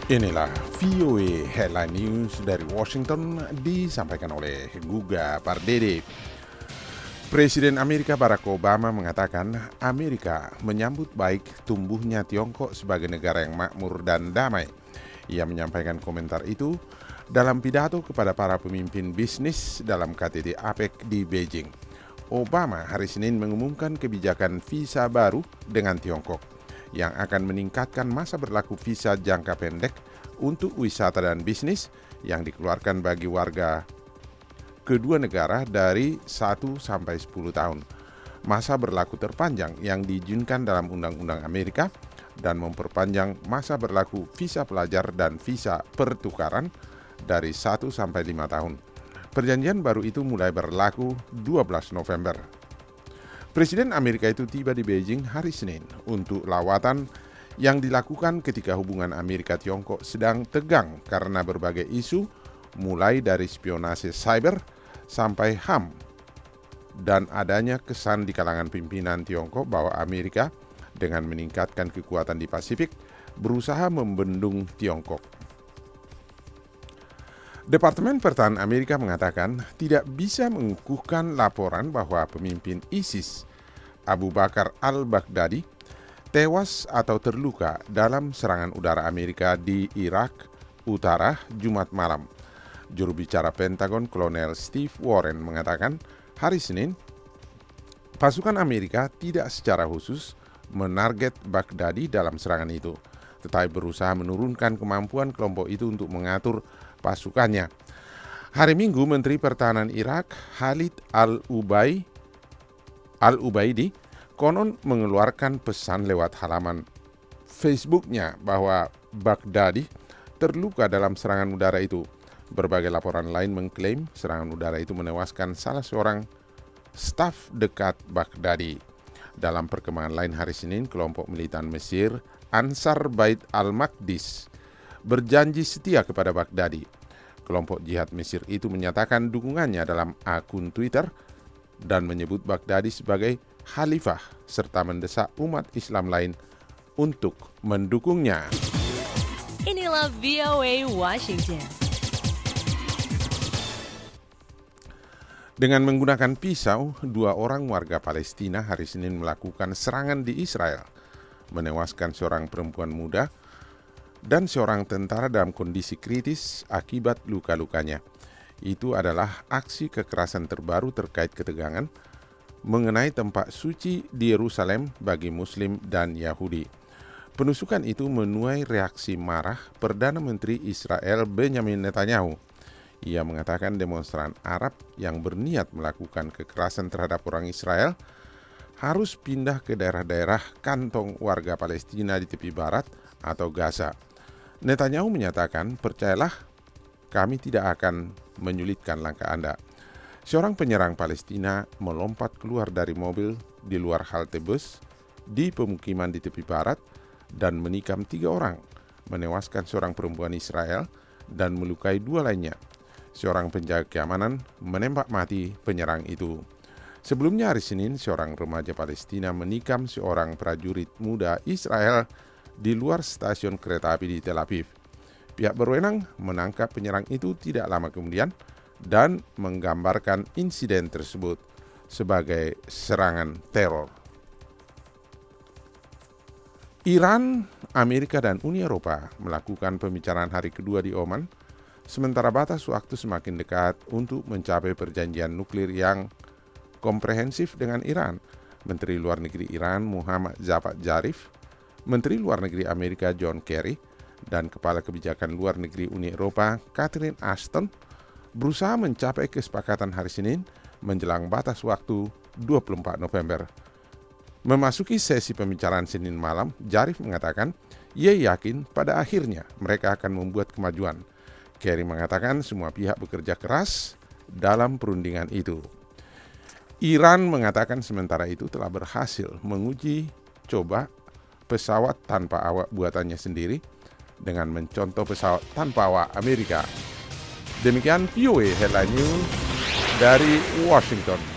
Inilah VOA Headline News dari Washington disampaikan oleh Guga Pardede. Presiden Amerika Barack Obama mengatakan Amerika menyambut baik tumbuhnya Tiongkok sebagai negara yang makmur dan damai. Ia menyampaikan komentar itu dalam pidato kepada para pemimpin bisnis dalam KTT APEC di Beijing. Obama hari Senin mengumumkan kebijakan visa baru dengan Tiongkok yang akan meningkatkan masa berlaku visa jangka pendek untuk wisata dan bisnis yang dikeluarkan bagi warga kedua negara dari 1 sampai 10 tahun. Masa berlaku terpanjang yang diizinkan dalam Undang-Undang Amerika dan memperpanjang masa berlaku visa pelajar dan visa pertukaran dari 1 sampai 5 tahun. Perjanjian baru itu mulai berlaku 12 November. Presiden Amerika itu tiba di Beijing hari Senin untuk lawatan yang dilakukan ketika hubungan Amerika-Tiongkok sedang tegang karena berbagai isu mulai dari spionase cyber sampai HAM dan adanya kesan di kalangan pimpinan Tiongkok bahwa Amerika dengan meningkatkan kekuatan di Pasifik berusaha membendung Tiongkok. Departemen Pertahanan Amerika mengatakan tidak bisa mengukuhkan laporan bahwa pemimpin ISIS Abu Bakar al-Baghdadi tewas atau terluka dalam serangan udara Amerika di Irak Utara Jumat malam. Juru bicara Pentagon Kolonel Steve Warren mengatakan hari Senin pasukan Amerika tidak secara khusus menarget Baghdadi dalam serangan itu, tetapi berusaha menurunkan kemampuan kelompok itu untuk mengatur pasukannya. Hari Minggu, Menteri Pertahanan Irak Khalid al-Ubaidi konon mengeluarkan pesan lewat halaman Facebooknya bahwa Baghdadi terluka dalam serangan udara itu. Berbagai laporan lain mengklaim serangan udara itu menewaskan salah seorang staf dekat Baghdadi. Dalam perkembangan lain hari Senin, kelompok militan Mesir Ansar Bait al-Maqdis berjanji setia kepada Baghdadi. Kelompok jihad Mesir itu menyatakan dukungannya dalam akun Twitter dan menyebut Baghdadi sebagai khalifah serta mendesak umat Islam lain untuk mendukungnya. Inilah VOA Washington. Dengan menggunakan pisau, 2 orang warga Palestina hari Senin melakukan serangan di Israel, menewaskan seorang perempuan muda dan seorang tentara dalam kondisi kritis akibat luka-lukanya. Itu adalah aksi kekerasan terbaru terkait ketegangan mengenai tempat suci di Yerusalem bagi Muslim dan Yahudi. Penusukan itu menuai reaksi marah Perdana Menteri Israel Benjamin Netanyahu. Ia mengatakan demonstran Arab yang berniat melakukan kekerasan terhadap orang Israel harus pindah ke daerah-daerah kantong warga Palestina di tepi barat atau Gaza. Netanyahu menyatakan, "Percayalah, kami tidak akan menyulitkan langkah Anda." Seorang penyerang Palestina melompat keluar dari mobil di luar halte bus di pemukiman di tepi barat dan menikam 3 orang, menewaskan seorang perempuan Israel dan melukai 2 lainnya. Seorang penjaga keamanan menembak mati penyerang itu. Sebelumnya hari Senin, seorang remaja Palestina menikam seorang prajurit muda Israel di luar stasiun kereta api di Tel Aviv. Pihak berwenang menangkap penyerang itu tidak lama kemudian dan menggambarkan insiden tersebut sebagai serangan teror. Iran, Amerika, dan Uni Eropa melakukan pembicaraan hari kedua di Oman, sementara batas waktu semakin dekat untuk mencapai perjanjian nuklir yang komprehensif dengan Iran. Menteri Luar Negeri Iran Muhammad Javad Zarif, Menteri Luar Negeri Amerika John Kerry, dan Kepala Kebijakan Luar Negeri Uni Eropa Catherine Ashton berusaha mencapai kesepakatan hari Senin menjelang batas waktu 24 November. Memasuki sesi pembicaraan Senin malam, Zarif mengatakan ia yakin pada akhirnya mereka akan membuat kemajuan. Kerry mengatakan semua pihak bekerja keras dalam perundingan itu. Iran mengatakan sementara itu telah berhasil menguji coba pesawat tanpa awak buatannya sendiri dengan mencontoh pesawat tanpa awak Amerika. Demikian VOA Headline News dari Washington.